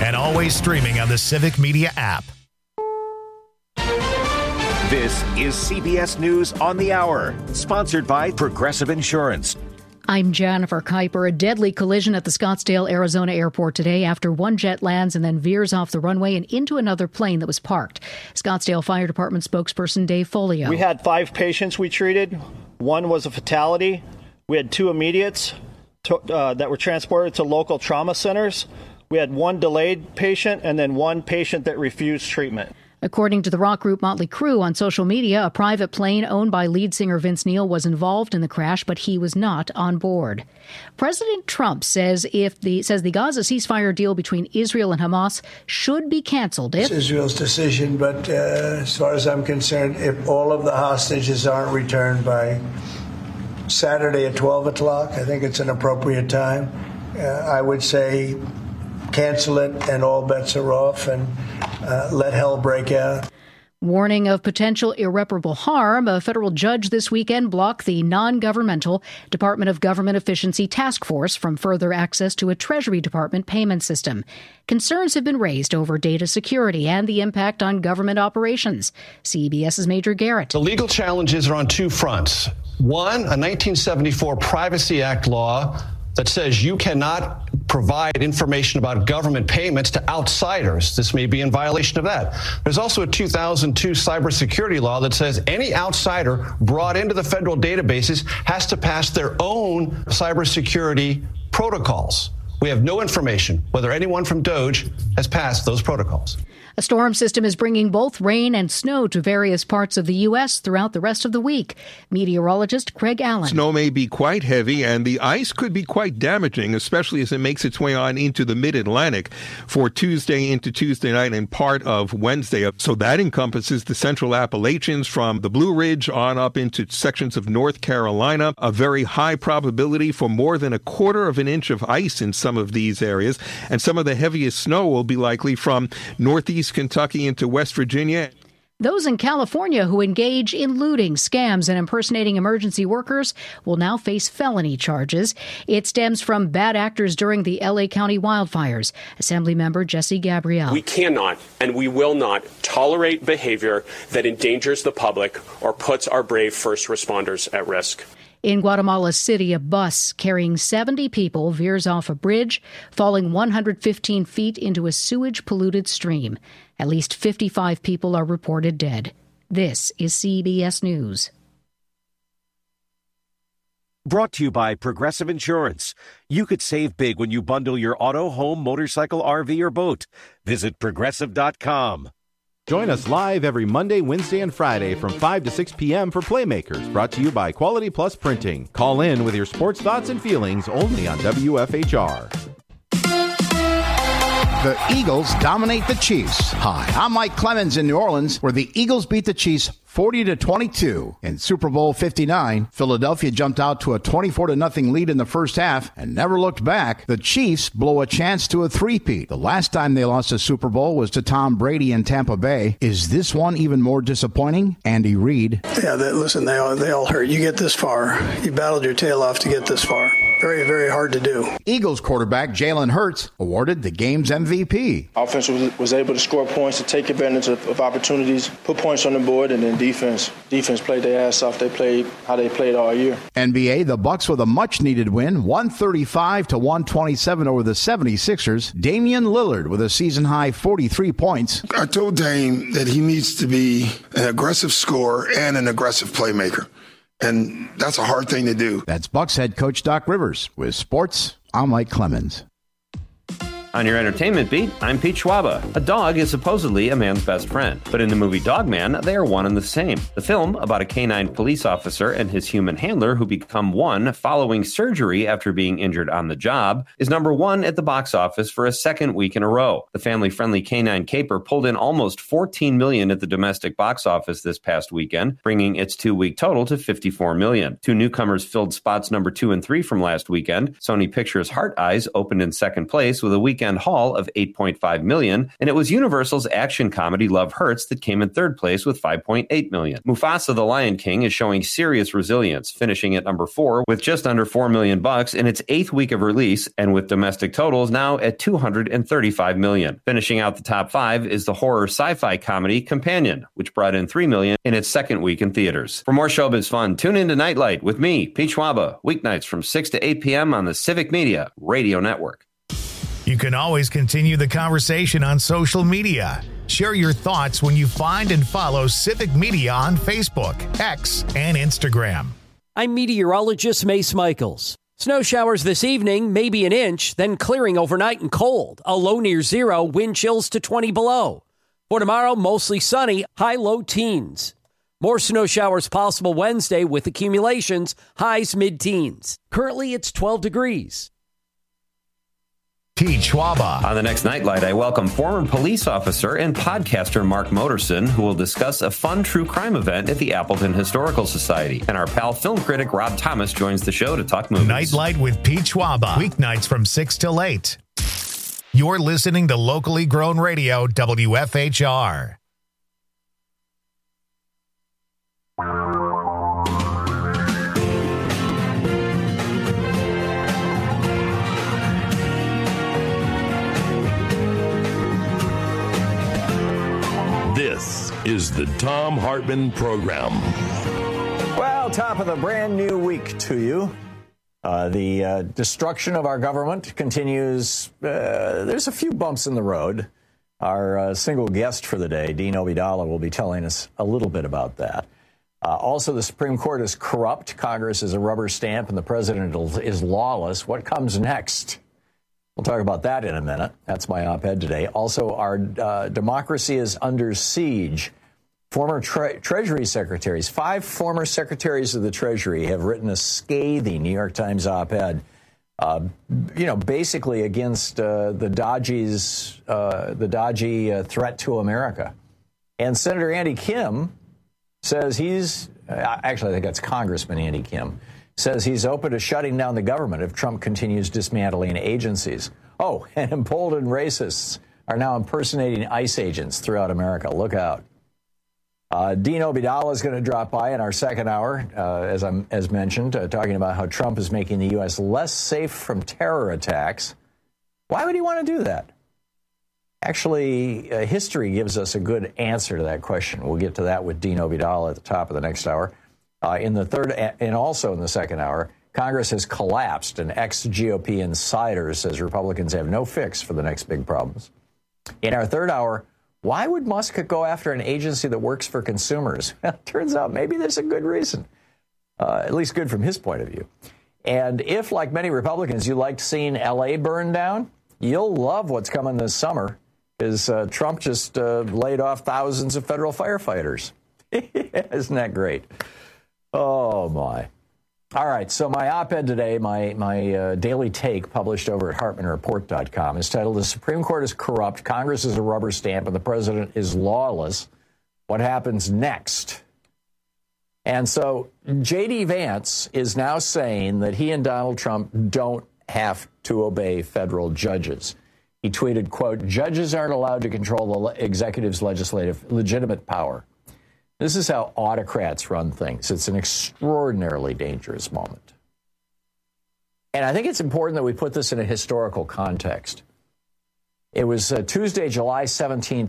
and always streaming on the Civic Media app. This is CBS News on the Hour, sponsored by Progressive Insurance. I'm Jennifer Kuiper. A deadly collision at the Scottsdale, Arizona airport today after one jet lands and then veers off the runway and into another plane that was parked. Scottsdale Fire Department spokesperson Dave Folio. We had 5 patients we treated. One was a fatality. We had 2 immediates that were transported to local trauma centers. We had 1 delayed patient and then 1 patient that refused treatment. According to the rock group Motley Crue on social media, a private plane owned by lead singer Vince Neil was involved in the crash, but he was not on board. President Trump says the Gaza ceasefire deal between Israel and Hamas should be canceled. It's Israel's decision, but as far as I'm concerned, if all of the hostages aren't returned by Saturday at 12 o'clock, I think it's an appropriate time. I would say cancel it and all bets are off and let hell break out. Warning of potential irreparable harm, a federal judge this weekend blocked the non-governmental Department of Government Efficiency Task Force from further access to a Treasury Department payment system. Concerns have been raised over data security and the impact on government operations. CBS's Major Garrett. The legal challenges are on 2 fronts. One, a 1974 Privacy Act law that says you cannot provide information about government payments to outsiders. This may be in violation of that. There's also a 2002 cybersecurity law that says any outsider brought into the federal databases has to pass their own cybersecurity protocols. We have no information whether anyone from DOJ has passed those protocols. A storm system is bringing both rain and snow to various parts of the U.S. throughout the rest of the week. Meteorologist Craig Allen. Snow may be quite heavy and the ice could be quite damaging, especially as it makes its way on into the mid-Atlantic for Tuesday into Tuesday night and part of Wednesday. So that encompasses the central Appalachians from the Blue Ridge on up into sections of North Carolina. A very high probability for more than 1/4 inch of ice in some of these areas. And some of the heaviest snow will be likely from northeast Kentucky into West Virginia. Those in California who engage in looting, scams, and impersonating emergency workers will now face felony charges. It stems from bad actors during the L.A. County wildfires. Assemblymember Jesse Gabrielle. We cannot and we will not tolerate behavior that endangers the public or puts our brave first responders at risk. In Guatemala City, a bus carrying 70 people veers off a bridge, falling 115 feet into a sewage-polluted stream. At least 55 people are reported dead. This is CBS News. Brought to you by Progressive Insurance. You could save big when you bundle your auto, home, motorcycle, RV, or boat. Visit Progressive.com. Join us live every Monday, Wednesday, and Friday from 5 to 6 p.m. for Playmakers, brought to you by Quality Plus Printing. Call in with your sports thoughts and feelings only on WFHR. The Eagles dominate the Chiefs. Hi, I'm Mike Clemens in New Orleans, where the Eagles beat the Chiefs 40-22. In Super Bowl 59, Philadelphia jumped out to a 24-0 lead in the first half and never looked back. The Chiefs blow a chance to a three-peat. The last time they lost a Super Bowl was to Tom Brady in Tampa Bay. Is this one even more disappointing? Andy Reid. Yeah, listen, they all hurt. You get this far. You battled your tail off to get this far. Very, very hard to do. Eagles quarterback Jalen Hurts awarded the game's MVP. Offense was able to score points, to take advantage of opportunities, put points on the board, and then defense played their ass off. They played how they played all year. NBA, the Bucks with a much-needed win, 135-127 over the 76ers. Damian Lillard with a season-high 43 points. I told Dame that he needs to be an aggressive scorer and an aggressive playmaker. And that's a hard thing to do. That's Bucks head coach Doc Rivers. With sports, I'm Mike Clemens. On your entertainment beat, I'm Pete Schwaba. A dog is supposedly a man's best friend, but in the movie Dogman, they are one and the same. The film, about a canine police officer and his human handler who become one following surgery after being injured on the job, is #1 at the box office for a second week in a row. The family-friendly canine caper pulled in almost $14 million at the domestic box office this past weekend, bringing its 2-week total to $54 million. Two newcomers filled spots number 2 and 3 from last weekend. Sony Pictures' Heart Eyes opened in second place with a weekend weekend haul of $8.5 million, and it was Universal's action comedy Love Hurts that came in third place with $5.8 million. Mufasa the Lion King is showing serious resilience, finishing at number 4 with just under $4 million in its 8th week of release, and with domestic totals now at $235 million. Finishing out the top 5 is the horror sci-fi comedy Companion, which brought in $3 million in its 2nd week in theaters. For more showbiz fun, tune in to Nightlight with me, Pete Schwaba, weeknights from 6 to 8 p.m. on the Civic Media Radio Network. You can always continue the conversation on social media. Share your thoughts when you find and follow Civic Media on Facebook, X, and Instagram. I'm meteorologist Mace Michaels. Snow showers this evening, maybe an inch, then clearing overnight and cold. A low near 0, wind chills to 20 below. For tomorrow, mostly sunny, high-low teens. More snow showers possible Wednesday with accumulations, highs mid-teens. Currently, it's 12 degrees. Pete Schwaba. On the next Nightlight, I welcome former police officer and podcaster Mark Moterson, who will discuss a fun true crime event at the Appleton Historical Society. And our pal film critic Rob Thomas joins the show to talk movies. Nightlight with Pete Schwaba. Weeknights from 6 till 8. You're listening to locally grown radio, WFHR. This is the Thom Hartmann Program. Well, top of the brand new week to you. The destruction of our government continues. There's a few bumps in the road. Our single guest for the day, Dean Obeidallah, will be telling us a little bit about that. Also, the Supreme Court is corrupt. Congress is a rubber stamp, and the president is lawless. What comes next? We'll talk about that in a minute. That's my op-ed today. Also, our democracy is under siege. Former Treasury secretaries, 5 former secretaries of the Treasury have written a scathing New York Times op-ed, basically against the dodgy threat to America. And Senator Andy Kim says I think that's Congressman Andy Kim, says he's open to shutting down the government if Trump continues dismantling agencies. Oh, and emboldened racists are now impersonating ICE agents throughout America. Look out. Dean Obeidallah is going to drop by in our second hour, as mentioned, talking about how Trump is making the U.S. less safe from terror attacks. Why would he want to do that? Actually, history gives us a good answer to that question. We'll get to that with Dean Obeidallah at the top of the next hour. In the third and also in the second hour, Congress has collapsed, and ex-GOP insider says Republicans have no fix for the next big problems. In our third hour, why would Musk go after an agency that works for consumers? Well, it turns out maybe there's a good reason, at least good from his point of view. And if, like many Republicans, you liked seeing L.A. burn down, you'll love what's coming this summer, because Trump just laid off thousands of federal firefighters. Isn't that great? Oh, my. All right, so my op-ed today, my daily take published over at HartmannReport.com is titled, "The Supreme Court is corrupt, Congress is a rubber stamp, and the president is lawless. What happens next?" And so J.D. Vance is now saying that he and Donald Trump don't have to obey federal judges. He tweeted, quote, "Judges aren't allowed to control the executive's legitimate power." This is how autocrats run things. It's an extraordinarily dangerous moment. And I think it's important that we put this in a historical context. It was Tuesday, July 17th,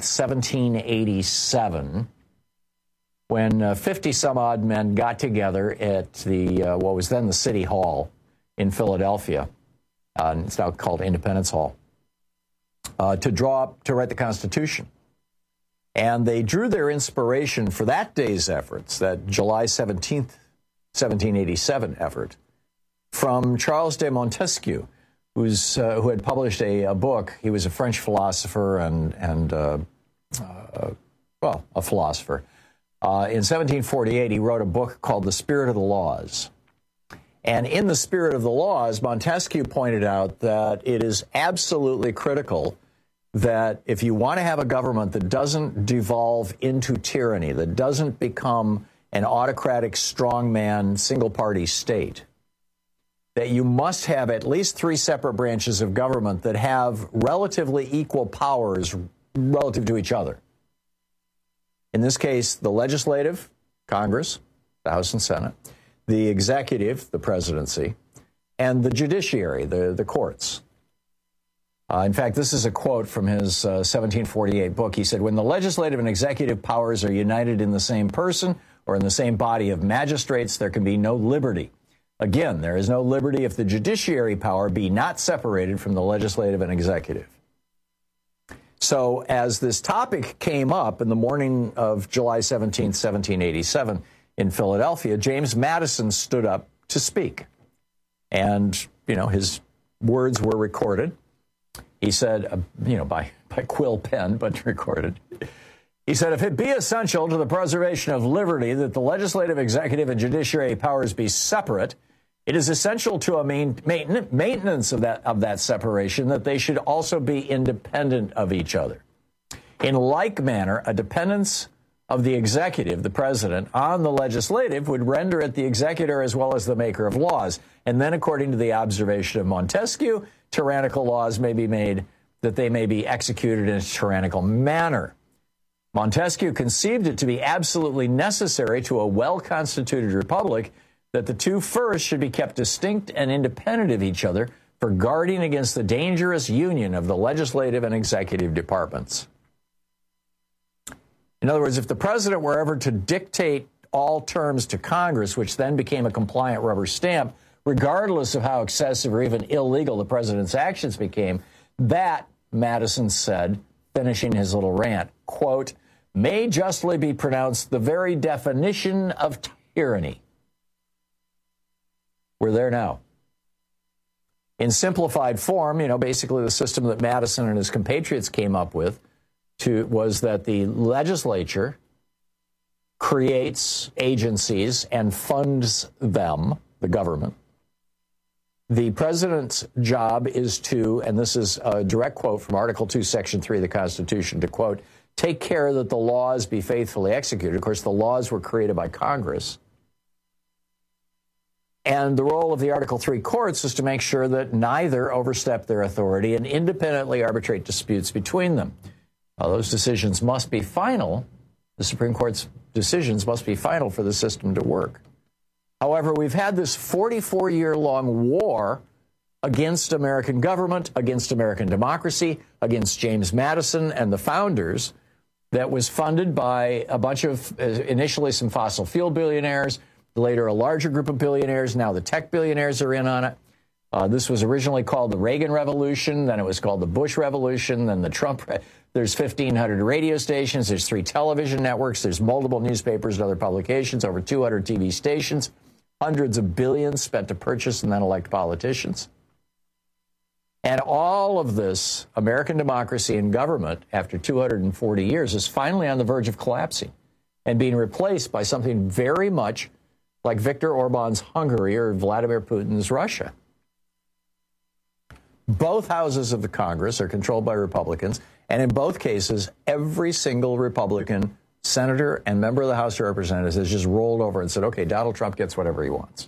1787, when 50-some-odd men got together at the what was then the City Hall in Philadelphia. It's now called Independence Hall, to write the Constitution. And they drew their inspiration for that day's efforts, that July 17th, 1787 effort, from Charles de Montesquieu, who had published a book. He was a French philosopher and a philosopher. In 1748, he wrote a book called The Spirit of the Laws. And in The Spirit of the Laws, Montesquieu pointed out that it is absolutely critical that if you want to have a government that doesn't devolve into tyranny, that doesn't become an autocratic, strongman, single-party state, that you must have at least 3 separate branches of government that have relatively equal powers relative to each other. In this case, the legislative, Congress, the House and Senate, the executive, the presidency, and the judiciary, the courts. In fact, this is a quote from his 1748 book. He said, "When the legislative and executive powers are united in the same person or in the same body of magistrates, there can be no liberty. Again, there is no liberty if the judiciary power be not separated from the legislative and executive." So as this topic came up in the morning of July 17, 1787, in Philadelphia, James Madison stood up to speak. And, his words were recorded. He said, by quill pen, but recorded. He said, "If it be essential to the preservation of liberty that the legislative, executive, and judiciary powers be separate, it is essential to a maintenance of that separation that they should also be independent of each other. In like manner, a dependence of the executive, the president, on the legislative would render it the executor as well as the maker of laws. And then, according to the observation of Montesquieu, tyrannical laws may be made that they may be executed in a tyrannical manner. Montesquieu conceived it to be absolutely necessary to a well-constituted republic that the two first should be kept distinct and independent of each other for guarding against the dangerous union of the legislative and executive departments." In other words, if the president were ever to dictate all terms to Congress, which then became a compliant rubber stamp, regardless of how excessive or even illegal the president's actions became, that, Madison said, finishing his little rant, quote, "may justly be pronounced the very definition of tyranny." We're there now. In simplified form, basically the system that Madison and his compatriots came up with was that the legislature creates agencies and funds them, the government. The president's job is to, and this is a direct quote from Article 2, Section 3 of the Constitution, to quote, "take care that the laws be faithfully executed." Of course, the laws were created by Congress. And the role of the Article 3 courts is to make sure that neither overstep their authority and independently arbitrate disputes between them. Those decisions must be final. The Supreme Court's decisions must be final for the system to work. However, we've had this 44-year-long war against American government, against American democracy, against James Madison and the founders that was funded by a bunch of, initially some fossil fuel billionaires, later a larger group of billionaires. Now the tech billionaires are in on it. This was originally called the Reagan Revolution. Then it was called the Bush Revolution. Then the Trump. There's 1,500 radio stations. There's 3 television networks. There's multiple newspapers and other publications, over 200 TV stations, hundreds of billions spent to purchase and then elect politicians. And all of this American democracy and government, after 240 years, is finally on the verge of collapsing and being replaced by something very much like Viktor Orban's Hungary or Vladimir Putin's Russia. Both houses of the Congress are controlled by Republicans, and in both cases, every single Republican senator and member of the House of Representatives has just rolled over and said, okay, Donald Trump gets whatever he wants.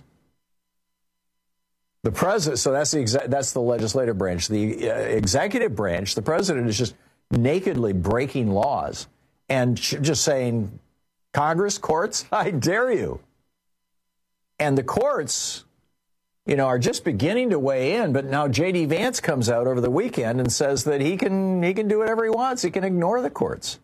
The president, so that's the legislative branch. The executive branch, the president is just nakedly breaking laws and just saying, Congress, courts, I dare you. And the courts, are just beginning to weigh in, but now J.D. Vance comes out over the weekend and says that he can do whatever he wants. He can ignore the courts.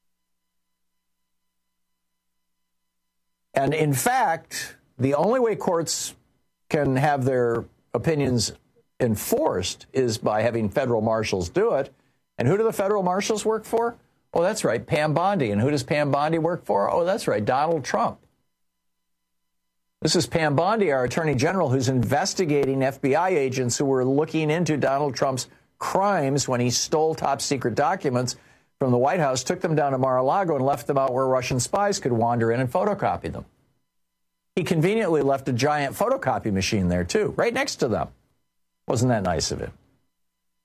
And in fact, the only way courts can have their opinions enforced is by having federal marshals do it. And who do the federal marshals work for? Oh, that's right, Pam Bondi. And who does Pam Bondi work for? Oh, that's right, Donald Trump. This is Pam Bondi, our Attorney General, who's investigating FBI agents who were looking into Donald Trump's crimes when he stole top-secret documents from the White House, took them down to Mar-a-Lago, and left them out where Russian spies could wander in and photocopy them. He conveniently left a giant photocopy machine there, too, right next to them. Wasn't that nice of him?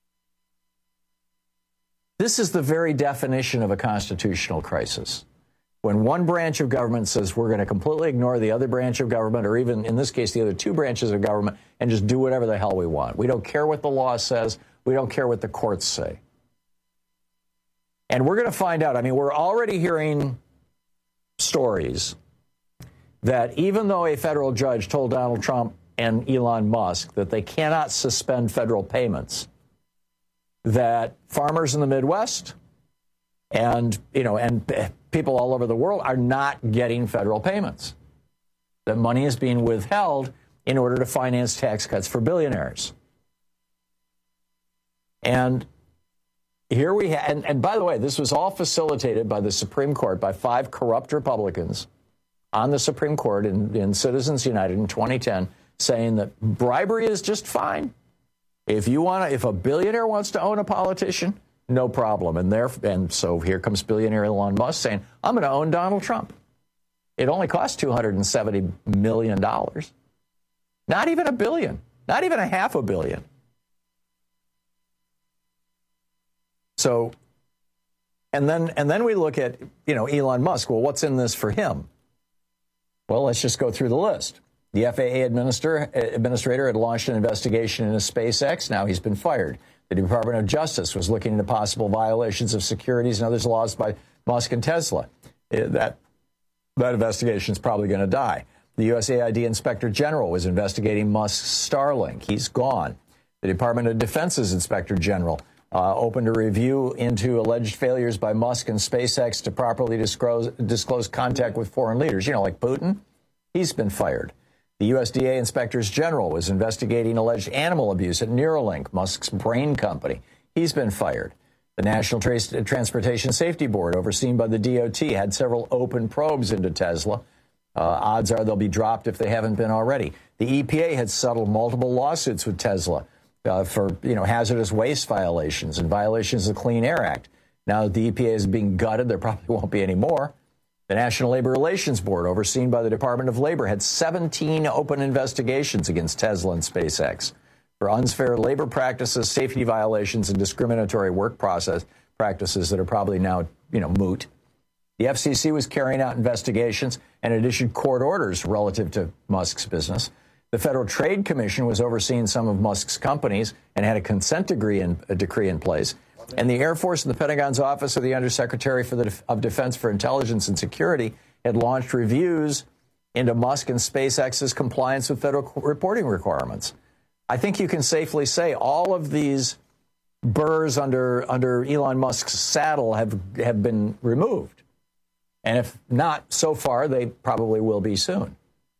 This is the very definition of a constitutional crisis. When one branch of government says we're going to completely ignore the other branch of government, or even in this case, the other two branches of government, and just do whatever the hell we want. We don't care what the law says. We don't care what the courts say. And we're going to find out. I mean, we're already hearing stories that even though a federal judge told Donald Trump and Elon Musk that they cannot suspend federal payments, that farmers in the Midwest and people all over the world are not getting federal payments. That money is being withheld in order to finance tax cuts for billionaires. And here we have, and by the way, this was all facilitated by the Supreme Court, by 5 corrupt Republicans on the Supreme Court in Citizens United in 2010, saying that bribery is just fine. If a billionaire wants to own a politician, no problem. And so here comes billionaire Elon Musk saying, I'm going to own Donald Trump. It only costs $270 million. Not even $1 billion. Not even $500 million. So, and then we look at, Elon Musk. Well, what's in this for him? Well, let's just go through the list. The FAA administrator had launched an investigation into SpaceX. Now he's been fired. The Department of Justice was looking into possible violations of securities and other laws by Musk and Tesla. That investigation is probably going to die. The USAID Inspector General was investigating Musk's Starlink. He's gone. The Department of Defense's Inspector General opened a review into alleged failures by Musk and SpaceX to properly disclose contact with foreign leaders, like Putin. He's been fired. The USDA Inspectors General was investigating alleged animal abuse at Neuralink, Musk's brain company. He's been fired. The National Transportation Safety Board, overseen by the DOT, had several open probes into Tesla. Odds are they'll be dropped if they haven't been already. The EPA had settled multiple lawsuits with Tesla for hazardous waste violations and violations of the Clean Air Act. Now that the EPA is being gutted, there probably won't be any more. The National Labor Relations Board, overseen by the Department of Labor, had 17 open investigations against Tesla and SpaceX for unfair labor practices, safety violations, and discriminatory work process practices that are probably now, moot. The FCC was carrying out investigations and had issued court orders relative to Musk's business. The Federal Trade Commission was overseeing some of Musk's companies and had a consent decree in place. And the Air Force and the Pentagon's Office of the Undersecretary of Defense for Intelligence and Security had launched reviews into Musk and SpaceX's compliance with federal reporting requirements. I think you can safely say all of these burrs under Elon Musk's saddle have been removed. And if not so far, they probably will be soon.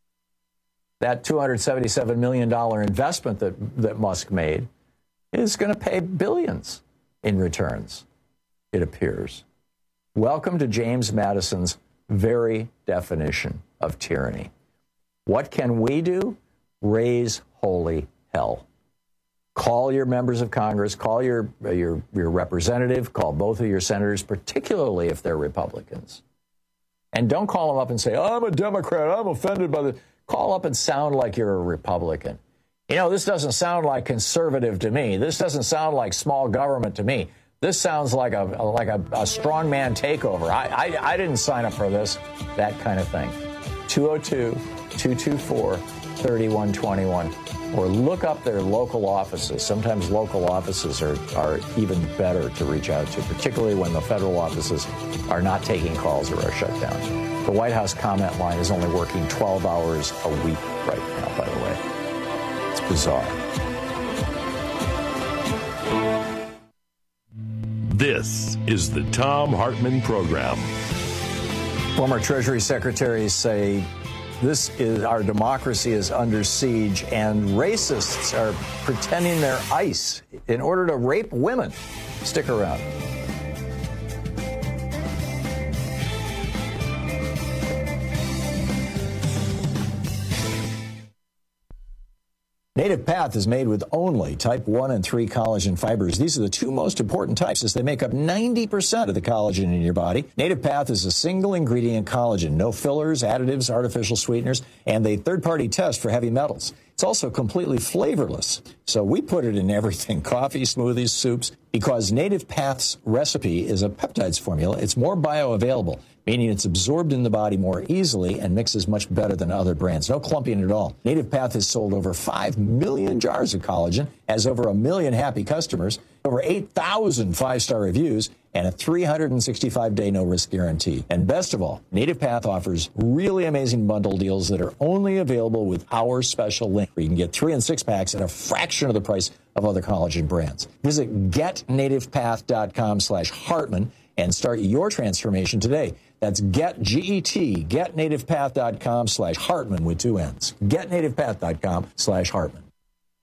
That $277 million investment that Musk made is going to pay billions in returns, it appears. Welcome to James Madison's very definition of tyranny. What can we do? Raise holy hell. Call your members of Congress, call your representative, call both of your senators, particularly if they're Republicans. And don't call them up and say, I'm a Democrat, I'm offended by the... Call up and sound like you're a Republican. This doesn't sound like conservative to me. This doesn't sound like small government to me. This sounds like a strongman takeover. I didn't sign up for this. That kind of thing. 202-224-3121. Or look up their local offices. Sometimes local offices are even better to reach out to, particularly when the federal offices are not taking calls or are shut down. The White House comment line is only working 12 hours a week right now, by the way. It's bizarre. This is the Thom Hartmann Program. Former Treasury secretaries say our democracy is under siege, and racists are pretending they're ICE in order to rape women. Stick around. Native Path is made with only type 1 and 3 collagen fibers. These are the two most important types as they make up 90% of the collagen in your body. Native Path is a single ingredient collagen, no fillers, additives, artificial sweeteners, and a third-party test for heavy metals. It's also completely flavorless, so we put it in everything: coffee, smoothies, soups, Because Native Path's recipe is a peptides formula, it's more bioavailable, meaning it's absorbed in the body more easily and mixes much better than other brands. No clumping at all. Native Path has sold over 5 million jars of collagen, has over 1 million happy customers, over 8,000 5-star reviews, and a 365-day no-risk guarantee. And best of all, Native Path offers really amazing bundle deals that are only available with our special link, where you can get 3 and 6 packs at a fraction of the price of other collagen brands. Visit getnativepath.com/Hartman and start your transformation today. That's getnativepath.com/Hartman with 2 N's. Getnativepath.com/Hartman.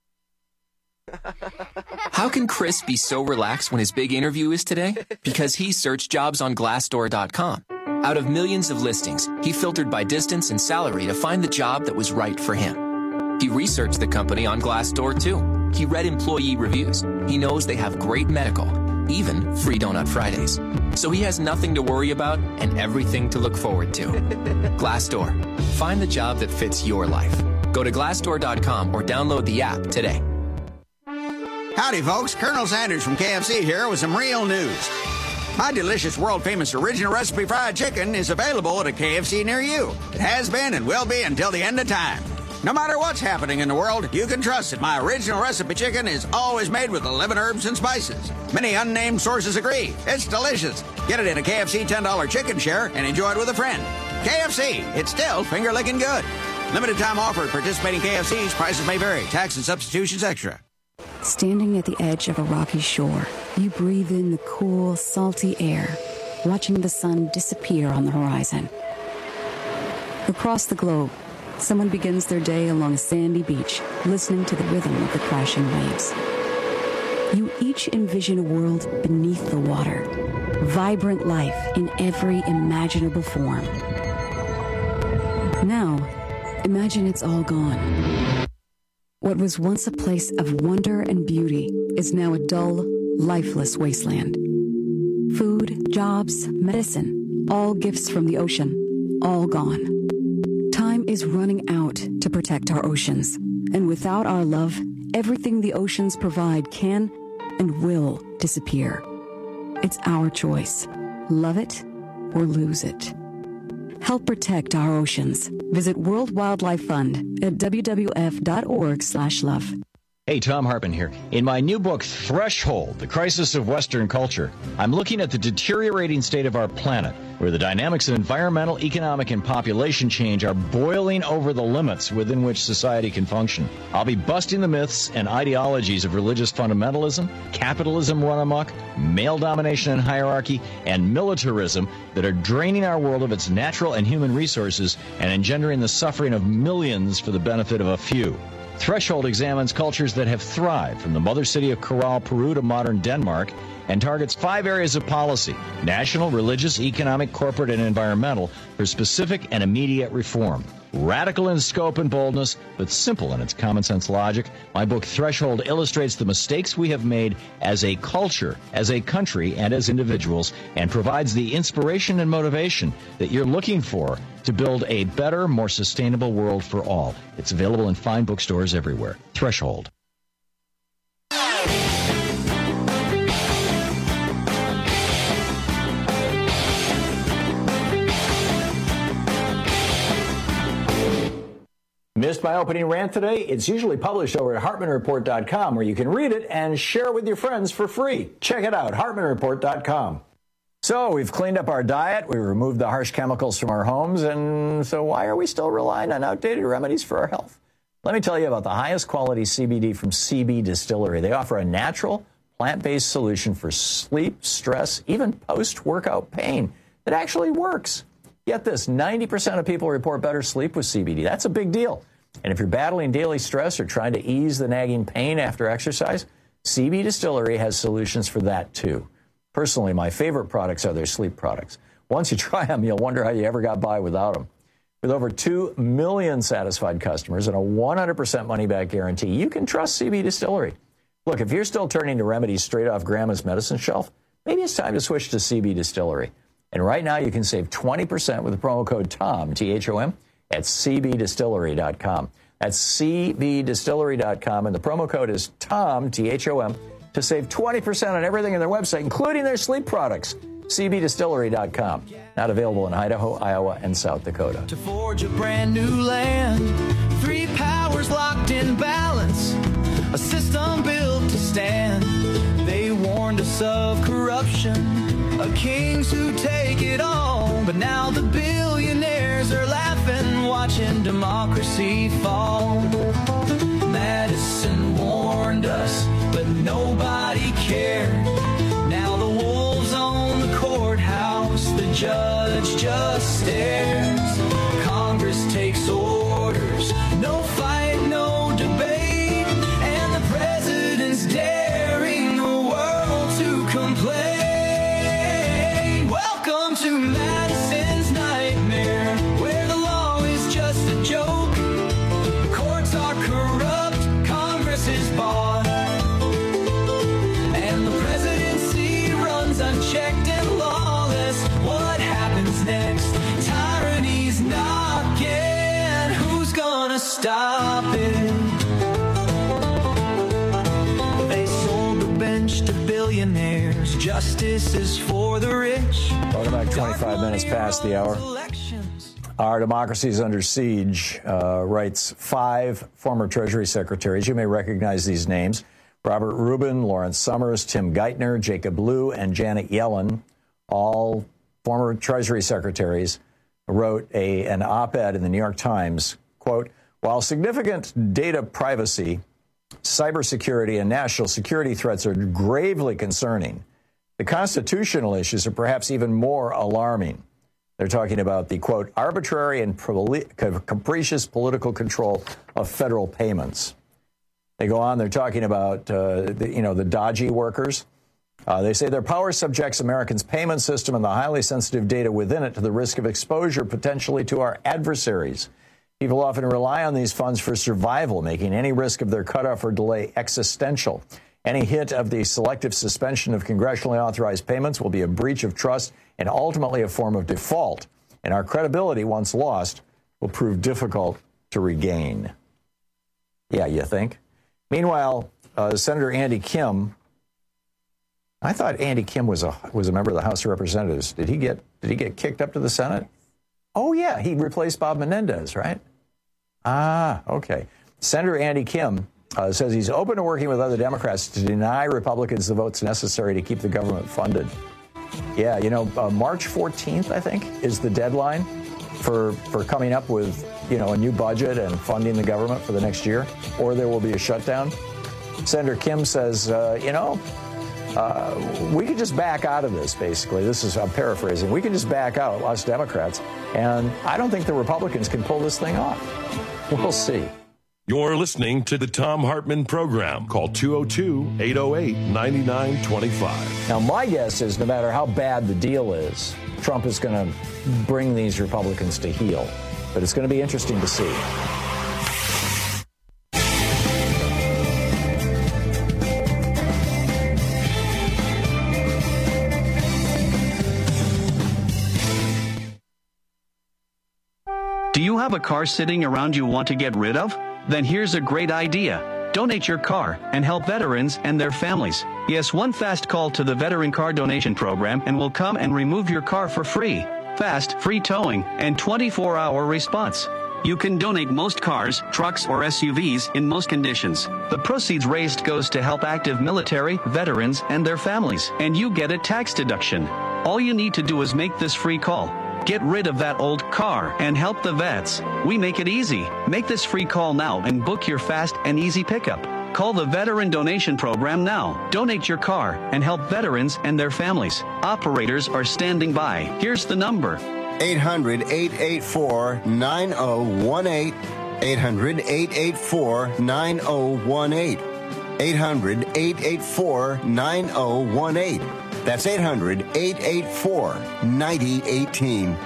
How can Chris be so relaxed when his big interview is today? Because he searched jobs on Glassdoor.com. Out of millions of listings, he filtered by distance and salary to find the job that was right for him. He researched the company on Glassdoor too. He read employee reviews. He knows they have great medical, even free Donut Fridays. So he has nothing to worry about and everything to look forward to. Glassdoor. Find the job that fits your life. Go to Glassdoor.com or download the app today. Howdy, folks. Colonel Sanders from KFC here with some real news. My delicious, world-famous original recipe fried chicken is available at a KFC near you. It has been and will be until the end of time. No matter what's happening in the world, you can trust that my original recipe chicken is always made with 11 herbs and spices. Many unnamed sources agree. It's delicious. Get it in a KFC $10 chicken share and enjoy it with a friend. KFC, it's still finger-licking good. Limited time offer at participating KFCs. Prices may vary. Tax and substitutions extra. Standing at the edge of a rocky shore, you breathe in the cool, salty air, watching the sun disappear on the horizon. Across the globe, someone begins their day along a sandy beach, listening to the rhythm of the crashing waves. You each envision a world beneath the water, vibrant life in every imaginable form. Now, imagine it's all gone. What was once a place of wonder and beauty is now a dull, lifeless wasteland. Food, jobs, medicine, all gifts from the ocean, all gone. Time is running out to protect our oceans, and without our love, everything the oceans provide can and will disappear. It's our choice. Love it or lose it. Help protect our oceans. Visit World Wildlife Fund at wwf.org/love. Hey, Tom Hartman here. In my new book, Threshold, The Crisis of Western Culture, I'm looking at the deteriorating state of our planet, where the dynamics of environmental, economic, and population change are boiling over the limits within which society can function. I'll be busting the myths and ideologies of religious fundamentalism, capitalism run amok, male domination and hierarchy, and militarism that are draining our world of its natural and human resources and engendering the suffering of millions for the benefit of a few. Threshold examines cultures that have thrived, from the mother city of Corral, Peru to modern Denmark, and targets 5 areas of policy: national, religious, economic, corporate, and environmental, for specific and immediate reform. Radical in scope and boldness, but simple in its common sense logic, my book Threshold illustrates the mistakes we have made as a culture, as a country, and as individuals, and provides the inspiration and motivation that you're looking for to build a better, more sustainable world for all. It's available in fine bookstores everywhere. Threshold. Missed my opening rant today? It's usually published over at HartmanReport.com, where you can read it and share it with your friends for free. Check it out, HartmanReport.com. So we've cleaned up our diet, we've removed the harsh chemicals from our homes, and so why are we still relying on outdated remedies for our health? Let me tell you about the highest quality CBD from CB Distillery. They offer a natural, plant-based solution for sleep, stress, even post-workout pain that actually works. Get this, 90% of people report better sleep with CBD. That's a big deal. And if you're battling daily stress or trying to ease the nagging pain after exercise, CB Distillery has solutions for that too. Personally, my favorite products are their sleep products. Once you try them, you'll wonder how you ever got by without them. With over 2 million satisfied customers and a 100% money-back guarantee, you can trust CB Distillery. Look, if you're still turning to remedies straight off Grandma's medicine shelf, maybe it's time to switch to CB Distillery. And right now, you can save 20% with the promo code TOM, T-H-O-M, at cbdistillery.com. That's cbdistillery.com, and the promo code is TOM, T-H-O-M. to save 20% on everything on their website, including their sleep products. CBDistillery.com. Not available in Idaho, Iowa, and South Dakota. To forge a brand new land, 3 powers locked in balance, a system built to stand. They warned us of corruption, of kings who take it all. But now the billionaires are laughing, watching democracy fall. Madison warned us, but nobody cared. Now the wolves own the courthouse, the judge just stares. Congress takes orders, no fight, no debate, and the president's daring the world to complain. Welcome to Madison's nightmare, where the law is just a joke. The courts are corrupt, Congress is bought, and the presidency runs unchecked and lawless. What happens next? Tyranny's knocking. Who's gonna stop it? They sold the bench to billionaires. Justice is for the rich. Welcome back. 25 minutes past the hour. Our democracy is under siege, writes 5 former Treasury secretaries. You may recognize these names: Robert Rubin, Lawrence Summers, Tim Geithner, Jacob Lew, and Janet Yellen, all former Treasury secretaries, wrote an op-ed in the New York Times, quote, "While significant data privacy, cybersecurity, and national security threats are gravely concerning, the constitutional issues are perhaps even more alarming." They're talking about the, quote, "arbitrary and capricious political control of federal payments." They go on, they're talking about, the dodgy workers. They say their power subjects Americans' payment system and the highly sensitive data within it to the risk of exposure potentially to our adversaries. People often rely on these funds for survival, making any risk of their cutoff or delay existential. Any hint of the selective suspension of congressionally authorized payments will be a breach of trust and ultimately a form of default. And our credibility, once lost, will prove difficult to regain. Yeah, you think? Meanwhile, Senator Andy Kim, I thought Andy Kim was a member of the House of Representatives. Did he get kicked up to the Senate? Oh yeah, he replaced Bob Menendez, right? Ah, okay. Senator Andy Kim says he's open to working with other Democrats to deny Republicans the votes necessary to keep the government funded. Yeah, March 14th, I think, is the deadline for coming up with, a new budget and funding the government for the next year, or there will be a shutdown. Senator Kim says, we could just back out of this, basically. I'm paraphrasing. We can just back out, us Democrats, and I don't think the Republicans can pull this thing off. We'll see. You're listening to the Thom Hartmann Program. Call 202-808-9925. Now, my guess is no matter how bad the deal is, Trump is going to bring these Republicans to heel. But it's going to be interesting to see. Do you have a car sitting around you want to get rid of? Then here's a great idea. Donate your car and help veterans and their families. Yes, one fast call to the Veteran Car Donation Program and we'll come and remove your car for free. Fast, free towing, and 24-hour response. You can donate most cars, trucks, or SUVs in most conditions. The proceeds raised goes to help active military, veterans, and their families, and you get a tax deduction. All you need to do is make this free call. Get rid of that old car and help the vets. We make it easy. Make this free call now and book your fast and easy pickup. Call the Veteran Donation Program now. Donate your car and help veterans and their families. Operators are standing by. Here's the number. 800-884-9018. 800-884-9018. 800-884-9018. That's 800-884-9018.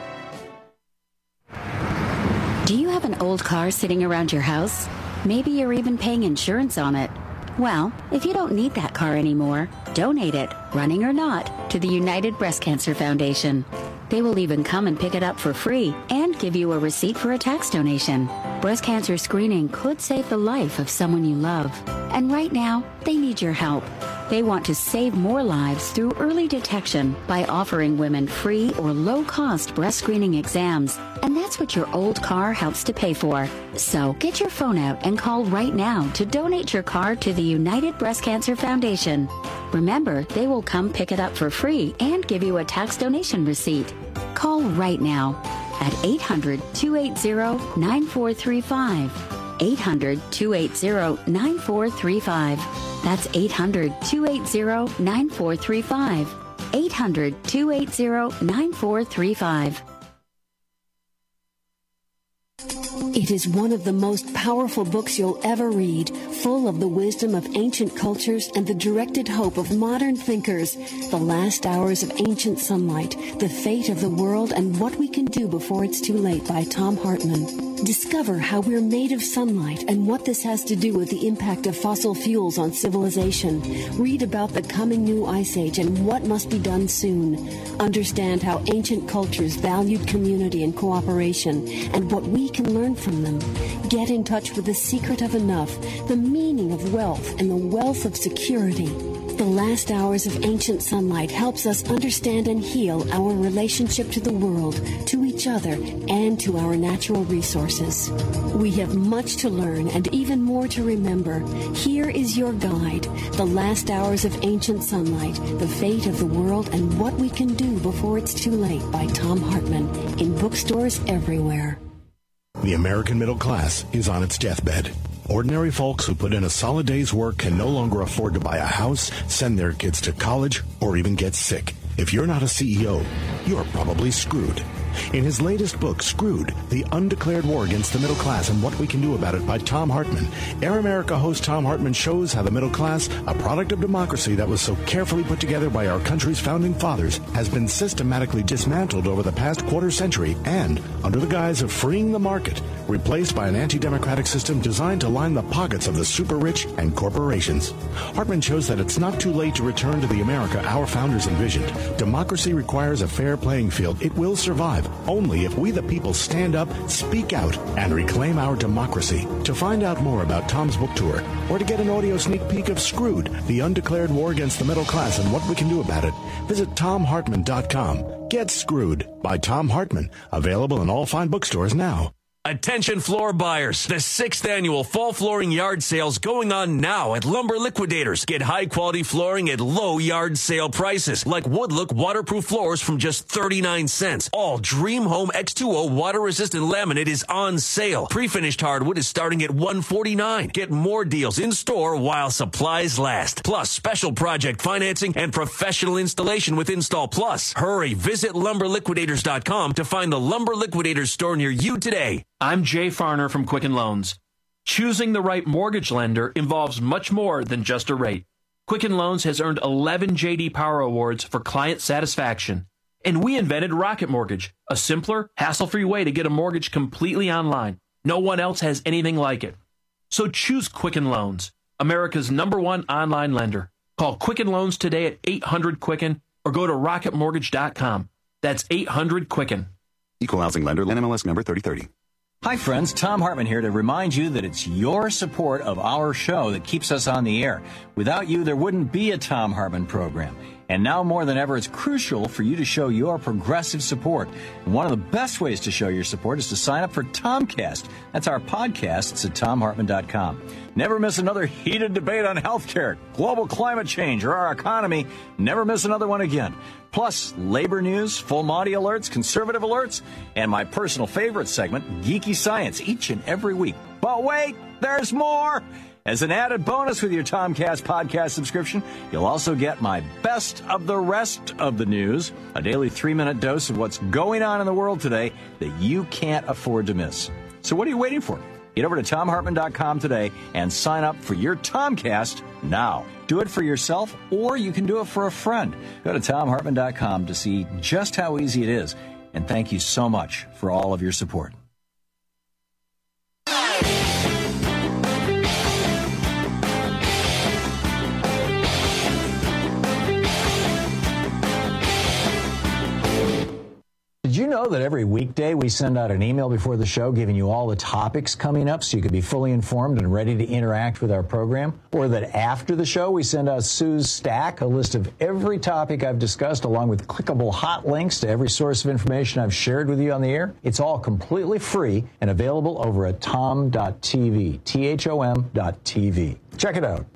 Do you have an old car sitting around your house? Maybe you're even paying insurance on it. Well, if you don't need that car anymore, donate it, running or not, to the United Breast Cancer Foundation. They will even come and pick it up for free and give you a receipt for a tax donation. Breast cancer screening could save the life of someone you love. And right now, they need your help. They want to save more lives through early detection by offering women free or low-cost breast screening exams. And that's what your old car helps to pay for. So get your phone out and call right now to donate your car to the United Breast Cancer Foundation. Remember, they will come pick it up for free and give you a tax donation receipt. Call right now at 800-280-9435. 800-280-9435. That's 800-280-9435. 800-280-9435. It is one of the most powerful books you'll ever read, full of the wisdom of ancient cultures and the directed hope of modern thinkers. The Last Hours of Ancient Sunlight, The Fate of the World and What We Can Do Before It's Too Late by Tom Hartman. Discover how we're made of sunlight and what this has to do with the impact of fossil fuels on civilization. Read about the coming new ice age and what must be done soon. Understand how ancient cultures valued community and cooperation and what we can learn from them. Get in touch with the secret of enough, the meaning of wealth, and the wealth of security. The Last Hours of Ancient Sunlight helps us understand and heal our relationship to the world, to each other, and to our natural resources. We have much to learn and even more to remember. Here is your guide, The Last Hours of Ancient Sunlight, The Fate of the World and What We Can Do Before It's Too Late by Tom Hartman, in bookstores everywhere. The American middle class is on its deathbed. Ordinary folks who put in a solid day's work can no longer afford to buy a house, send their kids to college, or even get sick. If you're not a CEO, you're probably screwed. In his latest book, Screwed, The Undeclared War Against the Middle Class and What We Can Do About It by Tom Hartman, Air America host Tom Hartman shows how the middle class, a product of democracy that was so carefully put together by our country's founding fathers, has been systematically dismantled over the past quarter century and, under the guise of freeing the market, replaced by an anti-democratic system designed to line the pockets of the super-rich and corporations. Hartman shows that it's not too late to return to the America our founders envisioned. Democracy requires a fair playing field. It will survive only if we the people stand up, speak out, and reclaim our democracy. To find out more about Tom's book tour, or to get an audio sneak peek of Screwed, The Undeclared War Against the Middle Class and What We Can Do About It, visit TomHartman.com. Get Screwed by Tom Hartman. Available in all fine bookstores now. Attention floor buyers. The 6th annual fall flooring yard sale's going on now at Lumber Liquidators. Get high quality flooring at low yard sale prices, like Woodlook waterproof floors from just 39 cents. All Dream Home X2O water resistant laminate is on sale. Pre-finished hardwood is starting at $149. Get more deals in store while supplies last. Plus special project financing and professional installation with Install Plus. Hurry, visit lumberliquidators.com to find the Lumber Liquidators store near you today. I'm Jay Farner from Quicken Loans. Choosing the right mortgage lender involves much more than just a rate. Quicken Loans has earned 11 J.D. Power Awards for client satisfaction. And we invented Rocket Mortgage, a simpler, hassle-free way to get a mortgage completely online. No one else has anything like it. So choose Quicken Loans, America's #1 online lender. Call Quicken Loans today at 800-QUICKEN or go to rocketmortgage.com. That's 800-QUICKEN. Equal housing lender, NMLS number 3030. Hi, friends. Tom Hartman here to remind you that it's your support of our show that keeps us on the air. Without you, there wouldn't be a Tom Hartman program. And now more than ever, it's crucial for you to show your progressive support. And one of the best ways to show your support is to sign up for Tomcast. That's our podcast. It's at TomHartman.com. Never miss another heated debate on healthcare, global climate change, or our economy. Never miss another one again. Plus, labor news, full Monty alerts, conservative alerts, and my personal favorite segment, Geeky Science, each and every week. But wait, there's more! As an added bonus with your Tomcast podcast subscription, you'll also get my best of the rest of the news, a daily 3-minute dose of what's going on in the world today that you can't afford to miss. So what are you waiting for? Get over to TomHartman.com today and sign up for your Tomcast now. Do it for yourself, or you can do it for a friend. Go to TomHartman.com to see just how easy it is. And thank you so much for all of your support. Did you know that every weekday we send out an email before the show giving you all the topics coming up so you can be fully informed and ready to interact with our program? Or that after the show we send out Sue's Stack, a list of every topic I've discussed along with clickable hot links to every source of information I've shared with you on the air? It's all completely free and available over at tom.tv, THOM.tv. Check it out.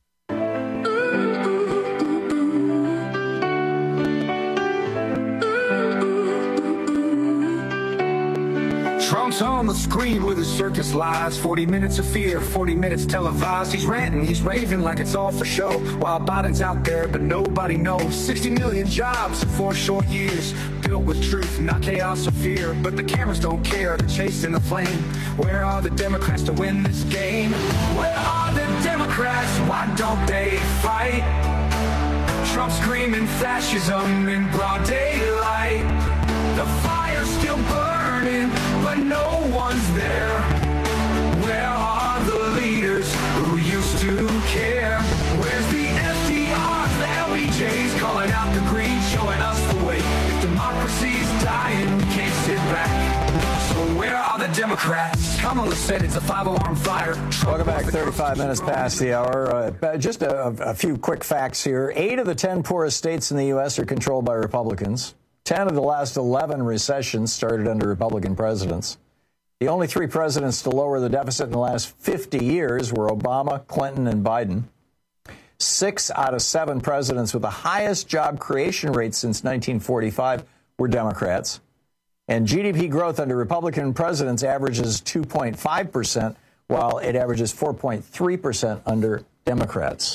Trump's on the screen with his circus lies. 40 minutes of fear, 40 minutes televised. He's ranting, he's raving like it's all for show. While Biden's out there, but nobody knows. 60 million jobs in 4 short years. Built with truth, not chaos or fear. But the cameras don't care, they're chasing the flame. Where are the Democrats to win this game? Where are the Democrats? Why don't they fight? Trump screaming fascism in broad daylight. The fire's still burning, but no one's there. Where are the leaders who used to care? Where's the FDRs, the LBJs calling out the greed, showing us the way? If democracy's dying, we can't sit back. So where are the Democrats? Kamala said it's a 5-alarm fire. Welcome back. 35 minutes past the hour. Just a few quick facts here. 8 of the 10 poorest states in the U.S. are controlled by Republicans. 10 of the last 11 recessions started under Republican presidents. The only 3 presidents to lower the deficit in the last 50 years were Obama, Clinton, and Biden. 6 out of 7 presidents with the highest job creation rate since 1945 were Democrats. And GDP growth under Republican presidents averages 2.5%, while it averages 4.3% under Democrats.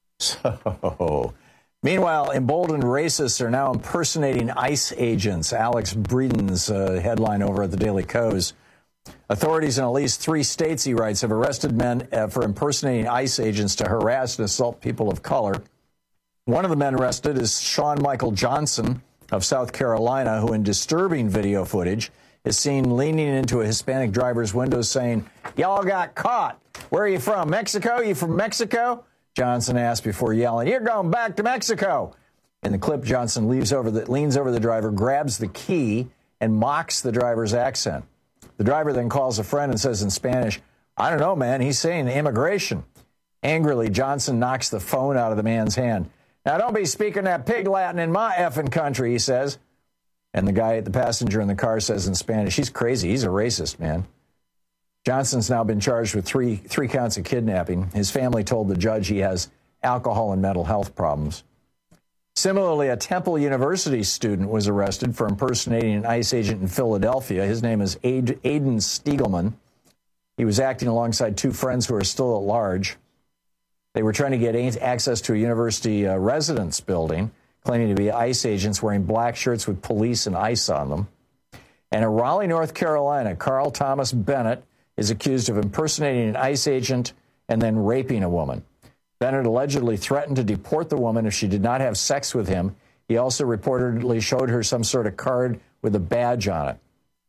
So... Meanwhile, emboldened racists are now impersonating ICE agents. Alex Breeden's headline over at the Daily Kos. Authorities in at least 3 states, he writes, have arrested men for impersonating ICE agents to harass and assault people of color. One of the men arrested is Sean Michael Johnson of South Carolina, who in disturbing video footage is seen leaning into a Hispanic driver's window saying, "Y'all got caught. Where are you from? Mexico? You from Mexico?" Johnson asked before yelling, "You're going back to Mexico." In the clip, Johnson leans over the driver, grabs the key, and mocks the driver's accent. The driver then calls a friend and says in Spanish, "I don't know, man, he's saying immigration." Angrily, Johnson knocks the phone out of the man's hand. "Now, don't be speaking that pig Latin in my effing country," he says. And the guy, the passenger in the car, says in Spanish, "He's crazy. He's a racist, man." Johnson's now been charged with three counts of kidnapping. His family told the judge he has alcohol and mental health problems. Similarly, a Temple University student was arrested for impersonating an ICE agent in Philadelphia. His name is Aiden Stiegelman. He was acting alongside 2 friends who are still at large. They were trying to get access to a university residence building, claiming to be ICE agents wearing black shirts with police and ICE on them. And in Raleigh, North Carolina, Carl Thomas Bennett is accused of impersonating an ICE agent and then raping a woman. Bennett allegedly threatened to deport the woman if she did not have sex with him. He also reportedly showed her some sort of card with a badge on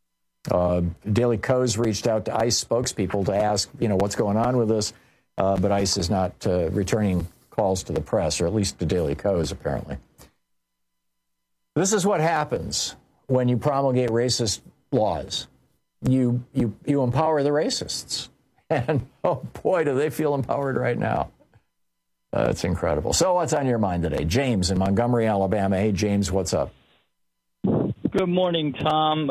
it. Daily Kos reached out to ICE spokespeople to ask, what's going on with this, but ICE is not returning calls to the press, or at least to Daily Kos, apparently. This is what happens when you promulgate racist laws. You empower the racists. And, oh, boy, do they feel empowered right now. It's incredible. So what's on your mind today? James in Montgomery, Alabama. Hey, James, what's up? Good morning, Tom.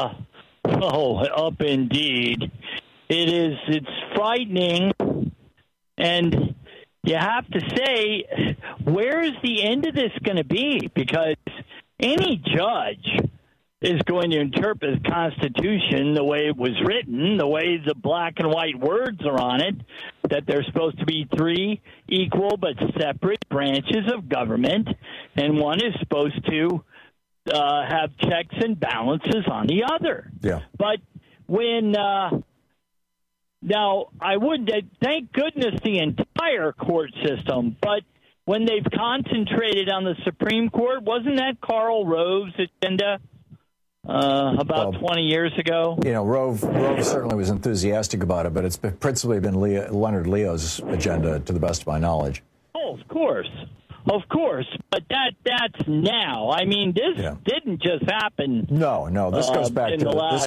Up indeed. It's frightening. And you have to say, where is the end of this going to be? Because any judge is going to interpret the Constitution the way it was written, the way the black and white words are on it, that there's supposed to be 3 equal but separate branches of government, and one is supposed to have checks and balances on the other. Yeah. But when now I would thank goodness the entire court system, but when they've concentrated on the Supreme Court, wasn't that Karl Rove's agenda? About 20 years ago. Rove certainly was enthusiastic about it, but it's principally been Leonard Leo's agenda, to the best of my knowledge. Oh, of course. Of course, but that's now. I mean, this didn't just happen. No. This goes back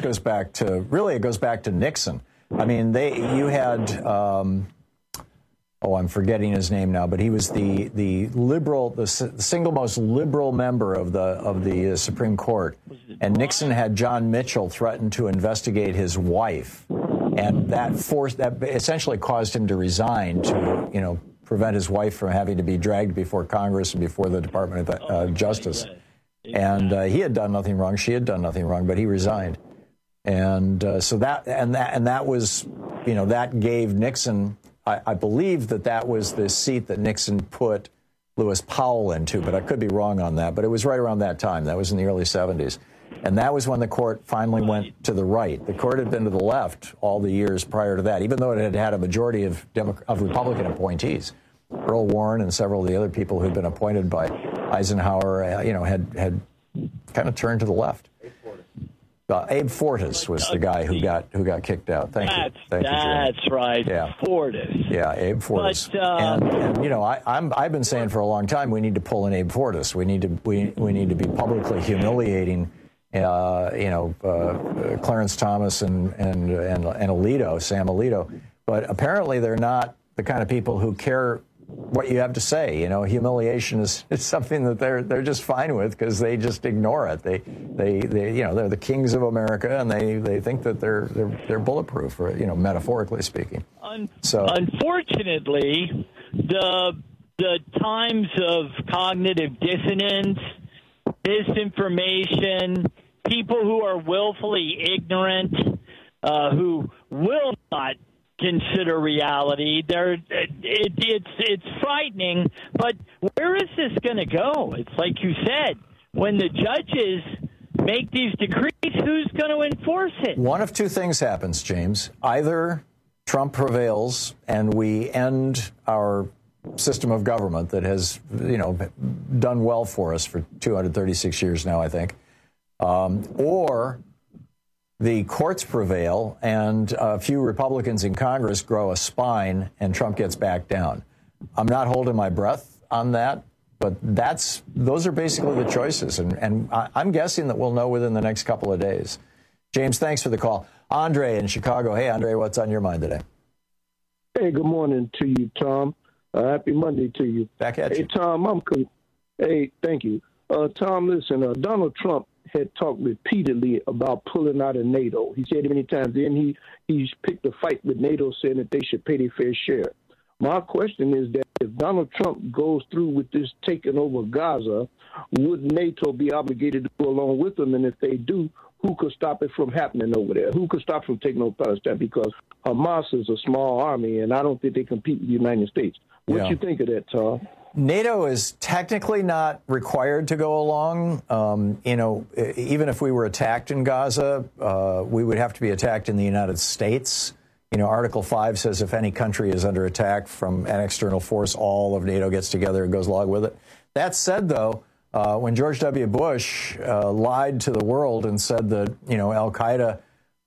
to Nixon. I mean, you had. I'm forgetting his name now, but he was the liberal, the single most liberal member of the Supreme Court. And Nixon had John Mitchell threaten to investigate his wife, and that essentially caused him to resign to prevent his wife from having to be dragged before Congress and before the Department of Justice. Exactly. And he had done nothing wrong. She had done nothing wrong, but he resigned. And so that was, that gave Nixon. I believe that was the seat that Nixon put Lewis Powell into, but I could be wrong on that. But it was right around that time. That was in the early 70s. And that was when the court finally went to the right. The court had been to the left all the years prior to that, even though it had had a majority of Republican appointees. Earl Warren and several of the other people who'd been appointed by Eisenhower, had kind of turned to the left. Abe Fortas was the guy who got kicked out. Thank you. That's right. Yeah. Fortas. Yeah, Abe Fortas. And I've been saying for a long time we need to pull in Abe Fortas. We need to be publicly humiliating Clarence Thomas and Alito, Sam Alito. But apparently they're not the kind of people who care what you have to say. Humiliation is something that they're just fine with because they just ignore it. They're the kings of America, and they think that they're bulletproof, metaphorically speaking. Unfortunately, the times of cognitive dissonance, disinformation, people who are willfully ignorant, who will not consider reality. It's frightening, but where is this going to go? It's like you said, when the judges make these decrees, who's going to enforce it? One of two things happens, James. Either Trump prevails and we end our system of government that has, done well for us for 236 years now, I think, or the courts prevail and a few Republicans in Congress grow a spine and Trump gets back down. I'm not holding my breath on that, but those are basically the choices. And I'm guessing that we'll know within the next couple of days. James, thanks for the call. Andre in Chicago. Hey, Andre, what's on your mind today? Hey, good morning to you, Tom. Happy Monday to you. Back at you. Hey, Tom, Hey, thank you. Tom, listen, Donald Trump had talked repeatedly about pulling out of NATO. He said it many times. Then he's picked a fight with NATO, saying that they should pay their fair share. My question is that if Donald Trump goes through with this taking over Gaza, would NATO be obligated to go along with them? And if they do, who could stop it from happening over there? Who could stop from taking over Palestine? Because Hamas is a small army, and I don't think they compete with the United States. What do you think of that, Tom? NATO is technically not required to go along. Even if we were attacked in Gaza, we would have to be attacked in the United States. Article 5 says if any country is under attack from an external force, all of NATO gets together and goes along with it. That said, though, when George W. Bush lied to the world and said that, al-Qaeda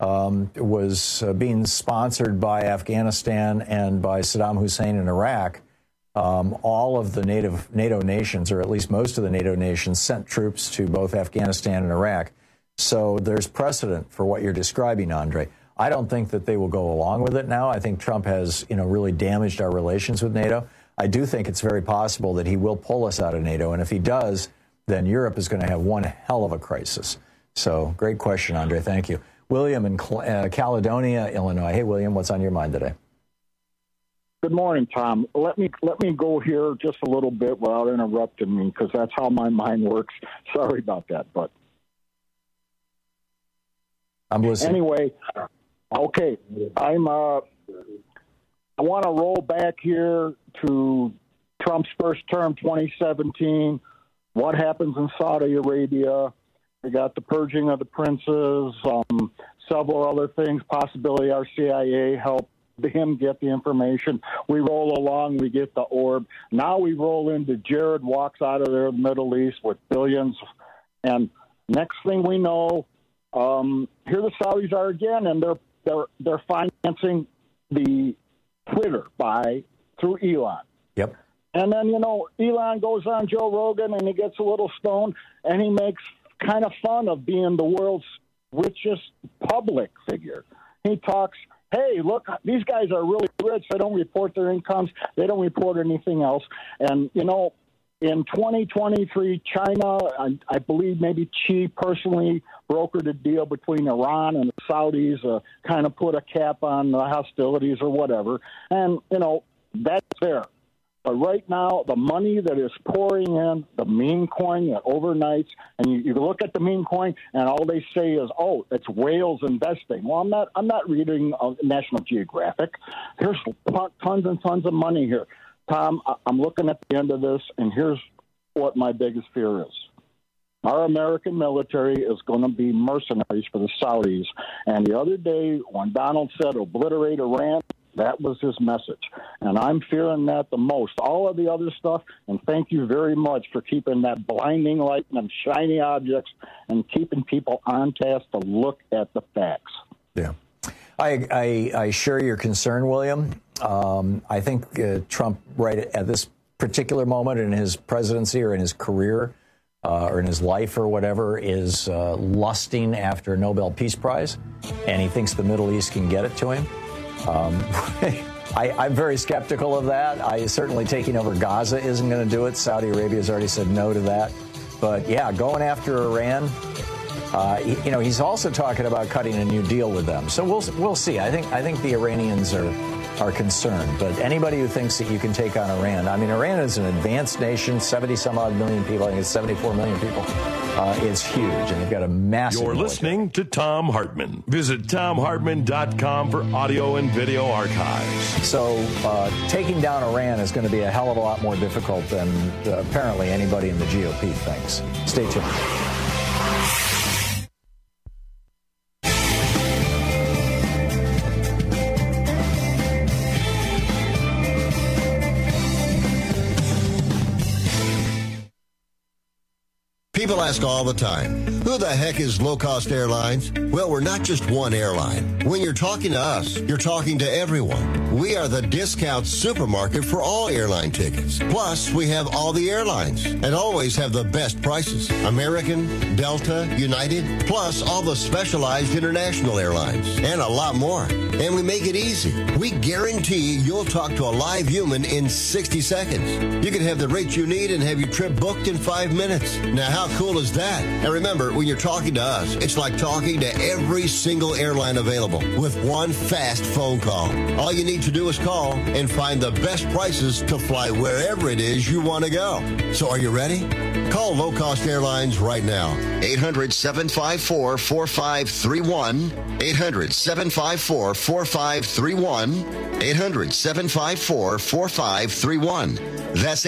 was being sponsored by Afghanistan and by Saddam Hussein in Iraq, all of the NATO nations, or at least most of the NATO nations, sent troops to both Afghanistan and Iraq. So there's precedent for what you're describing, Andre. I don't think that they will go along with it now. I think Trump has, really damaged our relations with NATO. I do think it's very possible that he will pull us out of NATO. And if he does, then Europe is going to have one hell of a crisis. So great question, Andre. Thank you. William in Caledonia, Illinois. Hey, William, what's on your mind today? Good morning, Tom. Let me go here just a little bit without interrupting me, because that's how my mind works. Sorry about that, but I'm listening. Anyway, okay, I want to roll back here to Trump's first term, 2017. What happens in Saudi Arabia? We got the purging of the princes, several other things. Possibility our CIA helped him get the information. We roll along, we get the orb. Now we roll into Jared walks out of there, the Middle East with billions. And next thing we know, here the Saudis are again, and they're financing the Twitter through Elon. Yep. And then, Elon goes on Joe Rogan and he gets a little stoned and he makes kind of fun of being the world's richest public figure. He talks, hey, look, these guys are really rich. They don't report their incomes. They don't report anything else. And, in 2023, China, I believe maybe Xi personally brokered a deal between Iran and the Saudis, kind of put a cap on the hostilities or whatever. And, that's there. But right now, the money that is pouring in, the meme coin that overnights, and you look at the meme coin, and all they say is, "Oh, it's whales investing." Well, I'm not reading National Geographic. There's tons and tons of money here, Tom. I'm looking at the end of this, and here's what my biggest fear is: our American military is going to be mercenaries for the Saudis. And the other day, when Donald said "obliterate Iran," that was his message. And I'm fearing that the most. All of the other stuff, and thank you very much for keeping that blinding light and them shiny objects and keeping people on task to look at the facts. Yeah. I share your concern, William. I think Trump, right at this particular moment in his presidency or in his career or in his life or whatever, is lusting after a Nobel Peace Prize, and he thinks the Middle East can get it to him. I'm very skeptical of that. Certainly taking over Gaza isn't going to do it. Saudi Arabia has already said no to that. But, yeah, going after Iran, he's also talking about cutting a new deal with them. So we'll see. I think the Iranians are concerned. But anybody who thinks that you can take on Iran, Iran is an advanced nation, 70-some-odd million people. I think it's 74 million people. It's huge, and they've got a massive You're military. Listening to Thom Hartmann. Visit ThomHartmann.com for audio and video archives. So taking down Iran is going to be a hell of a lot more difficult than apparently anybody in the GOP thinks. Stay tuned. People ask all the time, who the heck is Low Cost Airlines? Well, we're not just one airline. When you're talking to us, you're talking to everyone. We are the discount supermarket for all airline tickets. Plus, we have all the airlines and always have the best prices. American, Delta, United, plus all the specialized international airlines and a lot more. And we make it easy. We guarantee you'll talk to a live human in 60 seconds. You can have the rate you need and have your trip booked in 5 minutes. Now, how cool is that? And remember, when you're talking to us, it's like talking to every single airline available with one fast phone call. All you need to do is call and find the best prices to fly wherever it is you want to go. So are you ready? Call Low Cost Airlines right now. 800-754-4531. 800-754-4531. 800-754-4531. That's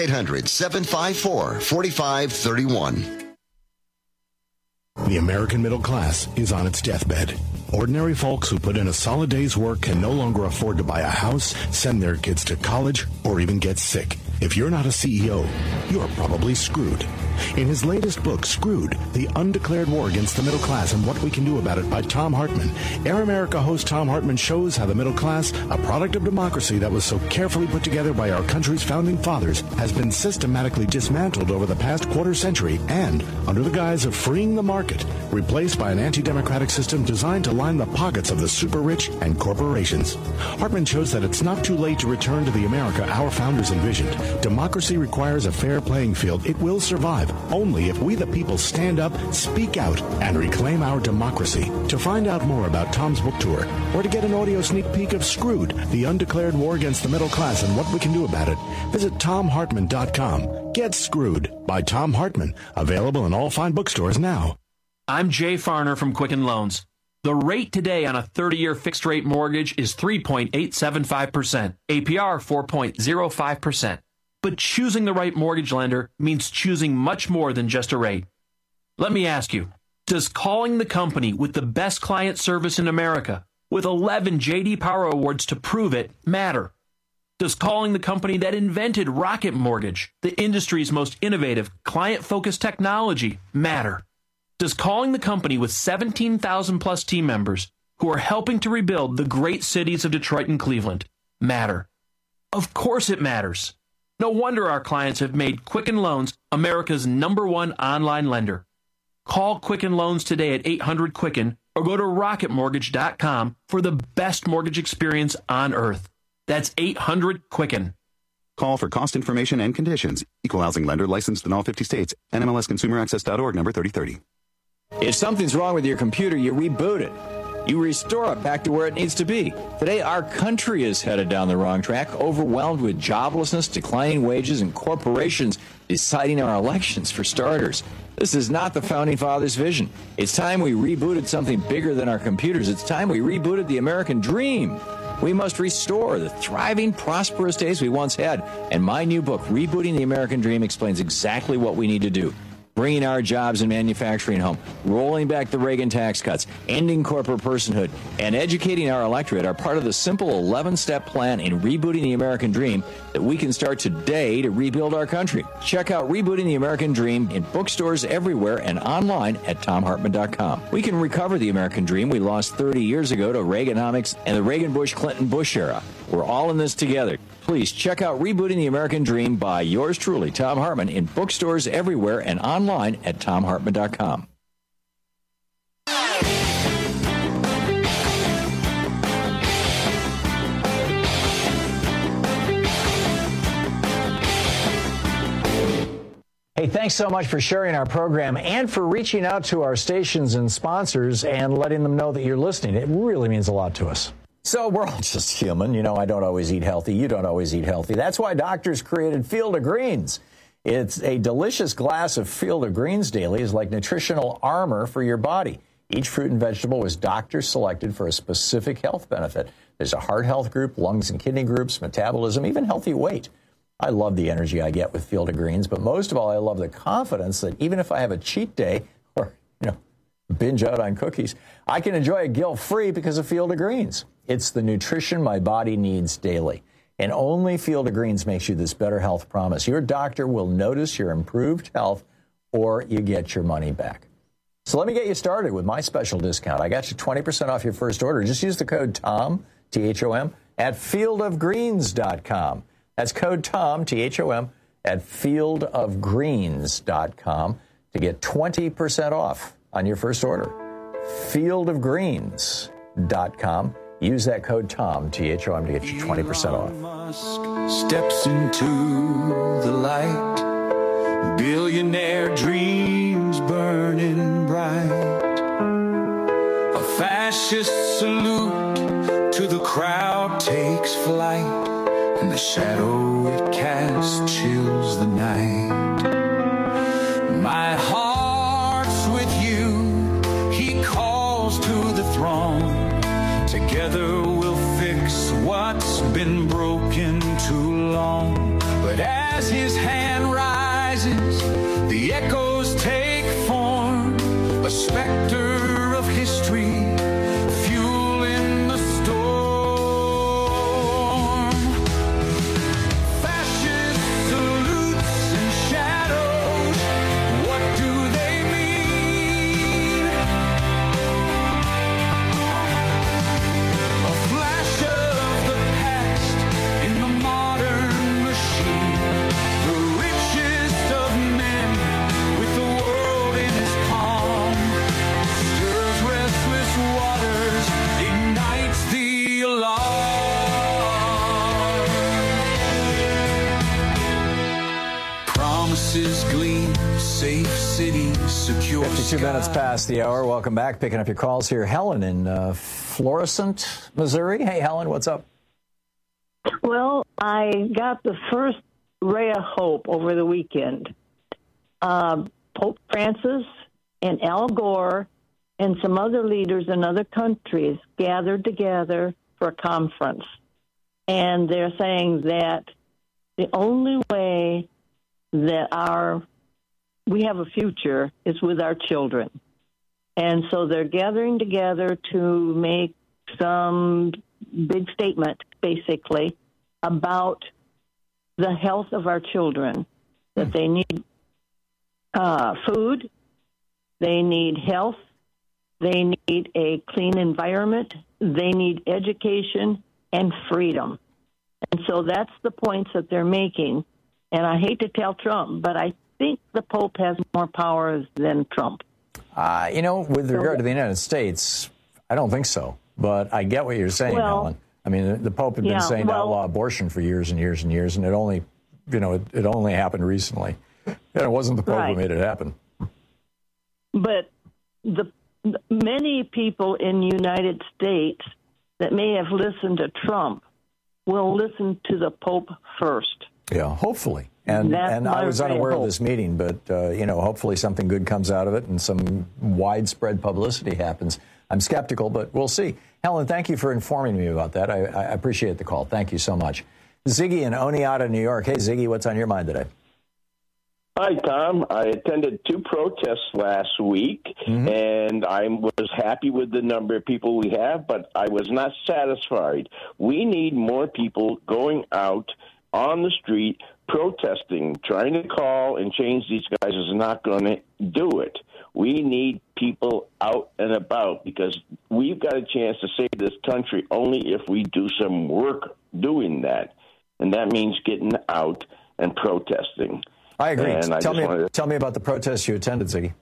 800-754-4531. The American middle class is on its deathbed. Ordinary folks who put in a solid day's work can no longer afford to buy a house, send their kids to college, or even get sick. If you're not a CEO, you're probably screwed. In his latest book, Screwed, The Undeclared War Against the Middle Class and What We Can Do About It by Thom Hartmann, Air America host Thom Hartmann shows how the middle class, a product of democracy that was so carefully put together by our country's founding fathers, has been systematically dismantled over the past quarter century and, under the guise of freeing the market, replaced by an anti-democratic system designed to line the pockets of the super-rich and corporations. Hartmann shows that it's not too late to return to the America our founders envisioned. Democracy requires a fair playing field. It will survive only if we the people stand up, speak out, and reclaim our democracy. To find out more about Tom's book tour, or to get an audio sneak peek of Screwed, The Undeclared War Against the Middle Class and What We Can Do About It, visit ThomHartmann.com. Get Screwed by Thom Hartmann. Available in all fine bookstores now. I'm Jay Farner from Quicken Loans. The rate today on a 30-year fixed-rate mortgage is 3.875%, APR 4.05%. But choosing the right mortgage lender means choosing much more than just a rate. Let me ask you, does calling the company with the best client service in America, with 11 J.D. Power Awards to prove it, matter? Does calling the company that invented Rocket Mortgage, the industry's most innovative, client-focused technology, matter? Does calling the company with 17,000-plus team members who are helping to rebuild the great cities of Detroit and Cleveland matter? Of course it matters. No wonder our clients have made Quicken Loans America's #1 online lender. Call Quicken Loans today at 800-QUICKEN or go to rocketmortgage.com for the best mortgage experience on earth. That's 800-QUICKEN. Call for cost information and conditions. Equal housing lender licensed in all 50 states. NMLSConsumerAccess.org number 3030. If something's wrong with your computer, you reboot it. You restore it back to where it needs to be. Today, our country is headed down the wrong track, overwhelmed with joblessness, declining wages, and corporations deciding our elections, for starters. This is not the Founding Fathers' vision. It's time we rebooted something bigger than our computers. It's time we rebooted the American dream. We must restore the thriving, prosperous days we once had. And my new book, Rebooting the American Dream, explains exactly what we need to do. Bringing our jobs and manufacturing home, rolling back the Reagan tax cuts, ending corporate personhood, and educating our electorate are part of the simple 11-step plan in rebooting the American dream that we can start today to rebuild our country. Check out Rebooting the American Dream in bookstores everywhere and online at TomHartman.com. We can recover the American dream we lost 30 years ago to Reaganomics and the Reagan-Bush-Clinton-Bush era. We're all in this together. Please check out Rebooting the American Dream by yours truly, Thom Hartmann, in bookstores everywhere and online at TomHartman.com. Hey, thanks so much for sharing our program and for reaching out to our stations and sponsors and letting them know that you're listening. It really means a lot to us. So we're all just human. You know, I don't always eat healthy. You don't always eat healthy. That's why doctors created Field of Greens. It's a delicious glass of Field of Greens daily is like nutritional armor for your body. Each fruit and vegetable was doctor selected for a specific health benefit. There's a heart health group, lungs and kidney groups, metabolism, even healthy weight. I love the energy I get with Field of Greens, but most of all, I love the confidence that even if I have a cheat day or, binge out on cookies, I can enjoy it guilt-free because of Field of Greens. It's the nutrition my body needs daily. And only Field of Greens makes you this better health promise. Your doctor will notice your improved health or you get your money back. So let me get you started with my special discount. I got you 20% off your first order. Just use the code TOM, T-H-O-M, at fieldofgreens.com. That's code TOM, T-H-O-M, at fieldofgreens.com to get 20% off on your first order. Fieldofgreens.com. Use that code TOM, T-H-O-M, to get you 20% off. Musk steps into the light. Billionaire dreams burning bright. A fascist salute to the crowd takes flight. And the shadow it casts chills the night. My heart's with you. He calls to the throne. Together we'll fix what's been broken too long. But as his hand rises, the echoes take form. A specter of history, fuel in the storm. Fascist salutes and shadows, what do they mean? A flash of the past in the modern machine. The richest of men with the world in his palm. Stirs restless waters, ignites the alarm. Promises gleam, safe cities, secure 52 minutes past the hour. Welcome back. Picking up your calls here. Helen in Florissant, Missouri. Hey, Helen, what's up? Well, I got the first ray of hope over the weekend. Pope Francis and Al Gore and some other leaders in other countries gathered together for a conference. And they're saying that the only way that we have a future is with our children. And so they're gathering together to make some big statement, basically, about the health of our children, that they need food, they need health, they need a clean environment, they need education and freedom. And so that's the points that they're making. And I hate to tell Trump, but I think the Pope has more powers than Trump. With regard to the United States, I don't think so. But I get what you're saying, Helen. I mean, the Pope had been saying to outlaw abortion for years and years and years, and it only happened recently. And it wasn't the Pope who made it happen. But many people in the United States that may have listened to Trump will listen to the Pope first. Yeah, hopefully. And I was unaware of this meeting, but, hopefully something good comes out of it and some widespread publicity happens. I'm skeptical, but we'll see. Helen, thank you for informing me about that. I appreciate the call. Thank you so much. Ziggy in Oneonta, New York. Hey, Ziggy, what's on your mind today? Hi, Tom. I attended 2 protests last week, and I was happy with the number of people we have, but I was not satisfied. We need more people going out on the street protesting. Trying to call and change these guys is not going to do it. We need people out and about because we've got a chance to save this country only if we do some work doing that, and that means getting out and protesting. I agree. Tell me about the protests you attended, Ziggy.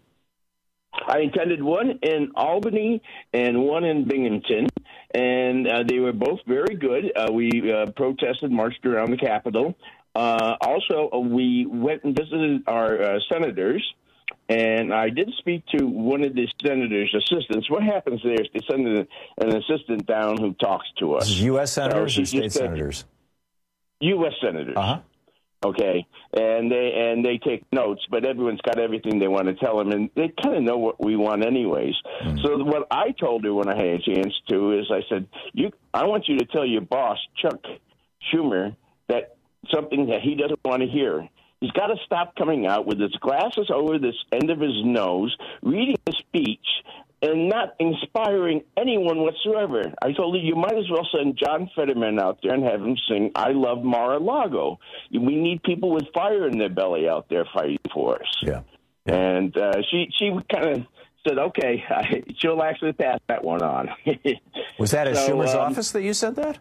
I attended one in Albany and one in Binghamton, and they were both very good. We protested, marched around the Capitol. Also, we went and visited our senators, and I did speak to one of the senators' assistants. What happens there is they send an assistant down who talks to us. This is U.S. senators or state senators? U.S. senators. Okay, and they take notes, but everyone's got everything they want to tell them, and they kind of know what we want anyways. So what I told her when I had a chance to is I said, I want you to tell your boss, Chuck Schumer, that something that he doesn't want to hear. He's got to stop coming out with his glasses over this end of his nose, reading a speech, and not inspiring anyone whatsoever. I told her you might as well send John Fetterman out there and have him sing I Love Mar-a-Lago. We need people with fire in their belly out there fighting for us. Yeah. And she kind of said, okay, she'll actually pass that one on. Was that at Schumer's office that you said that?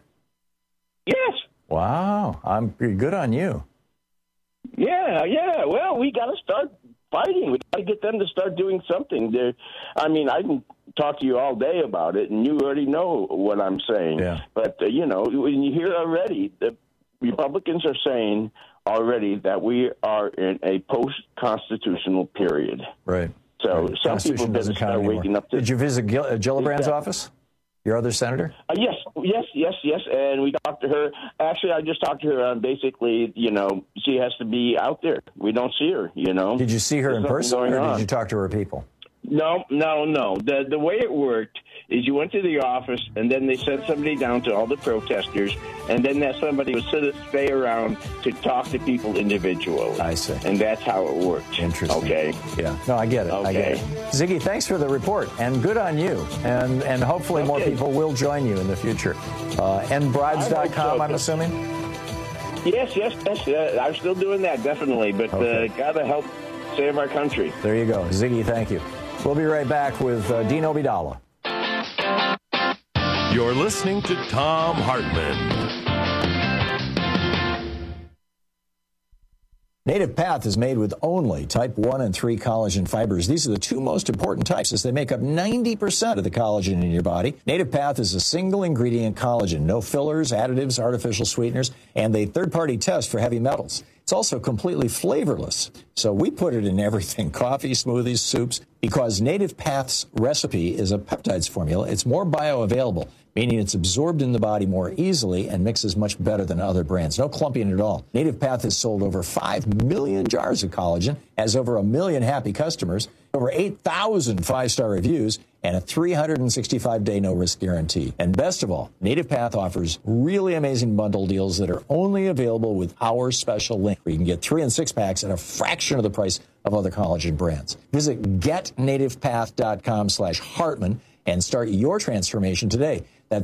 Yes. Wow. I'm pretty good on you. Yeah. Well, we got to start fighting. We got to get them to start doing something. I can talk to you all day about it, and you already know what I'm saying. Yeah. But, when you hear already, the Republicans are saying already that we are in a post-constitutional period. Right. So some people better start waking up to... Did you visit Gillibrand's office? Your other senator? Yes, and we talked to her. Actually, I just talked to her on basically, she has to be out there. We don't see her, Did you see her in person, or did you talk to her people? No. The way it worked is you went to the office, and then they sent somebody down to all the protesters, and then that somebody would stay around to talk to people individually. I see. And that's how it worked. Interesting. Okay. Yeah. No, I get it. Okay. I get it. Ziggy, thanks for the report, and good on you. And hopefully more people will join you in the future. Endbrides.com, I'm assuming? Yes. I'm still doing that, definitely. But got to help save our country. There you go. Ziggy, thank you. We'll be right back with Dean Obeidallah. You're listening to Thom Hartmann. Native Path is made with only type 1 and 3 collagen fibers. These are the 2 most important types as they make up 90% of the collagen in your body. Native Path is a single ingredient collagen, no fillers, additives, artificial sweeteners, and a third-party test for heavy metals. It's also completely flavorless. So we put it in everything, coffee, smoothies, soups, because Native Path's recipe is a peptides formula. It's more bioavailable, meaning it's absorbed in the body more easily and mixes much better than other brands. No clumping at all. Native Path has sold over 5 million jars of collagen, has over 1 million happy customers, over 8,000 5-star reviews, and a 365-day no-risk guarantee. And best of all, Native Path offers really amazing bundle deals that are only available with our special link, where you can get 3 and 6 packs at a fraction of the price of other collagen brands. Visit getnativepath.com/Hartmann and start your transformation today. That's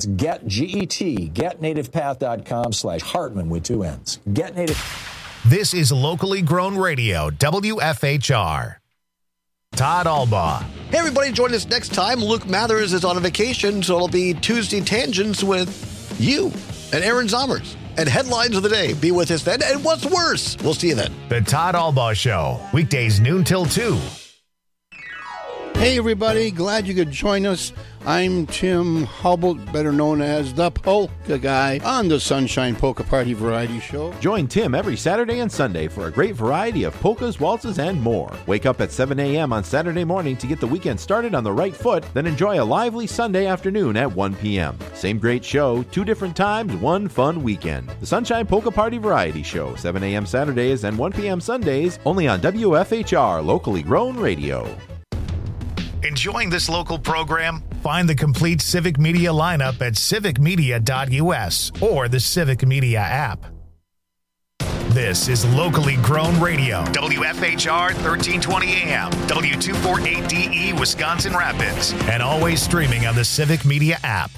getnativepath.com/Hartmann with 2 N's. Get Native. This is locally grown radio, WFHR. Todd Albaugh. Hey, everybody, join us next time. Luke Mathers is on a vacation, so it'll be Tuesday Tangents with you and Aaron Zommers. and headlines of the day. Be with us then. And what's worse? We'll see you then. The Todd Albaugh Show, weekdays noon till 2. Hey, everybody. Glad you could join us. I'm Tim Hubble, better known as the Polka Guy, on the Sunshine Polka Party Variety Show. Join Tim every Saturday and Sunday for a great variety of polkas, waltzes, and more. Wake up at 7 a.m. on Saturday morning to get the weekend started on the right foot, then enjoy a lively Sunday afternoon at 1 p.m. Same great show, 2 different times, 1 fun weekend. The Sunshine Polka Party Variety Show, 7 a.m. Saturdays and 1 p.m. Sundays, only on WFHR, locally grown radio. Enjoying this local program? Find the complete Civic Media lineup at civicmedia.us or the Civic Media app. This is locally grown radio. WFHR 1320 AM, W248DE, Wisconsin Rapids, and always streaming on the Civic Media app.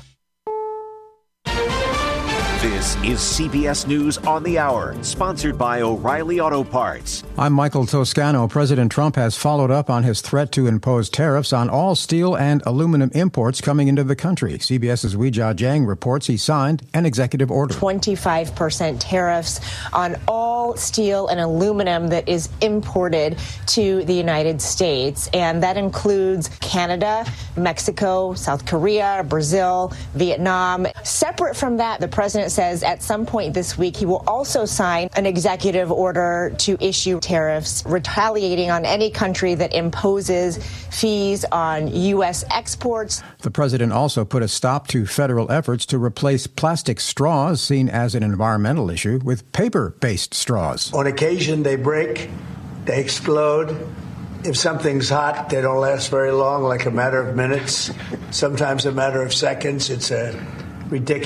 This is CBS News on the Hour, sponsored by O'Reilly Auto Parts. I'm Michael Toscano. President Trump has followed up on his threat to impose tariffs on all steel and aluminum imports coming into the country. CBS's Weijia Jiang reports he signed an executive order. 25% tariffs on all steel and aluminum that is imported to the United States. And that includes Canada, Mexico, South Korea, Brazil, Vietnam. Separate from that, the president says at some point this week he will also sign an executive order to issue tariffs retaliating on any country that imposes fees on U.S. exports. The president also put a stop to federal efforts to replace plastic straws, seen as an environmental issue, with paper-based straws. On occasion, they break, they explode. If something's hot, they don't last very long, like a matter of minutes, sometimes a matter of seconds. It's a ridiculous